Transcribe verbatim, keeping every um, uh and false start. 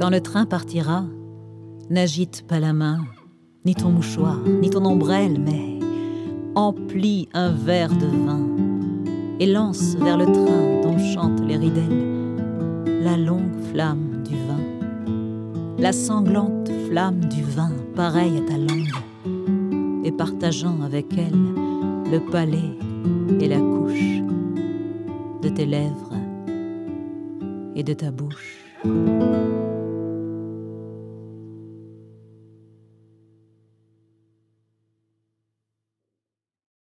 Quand le train partira, n'agite pas la main, ni ton mouchoir, ni ton ombrelle, mais emplis un verre de vin et lance vers le train dont chantent les ridelles la longue flamme du vin, la sanglante flamme du vin pareille à ta langue, et partageant avec elle le palais et la couche de tes lèvres et de ta bouche.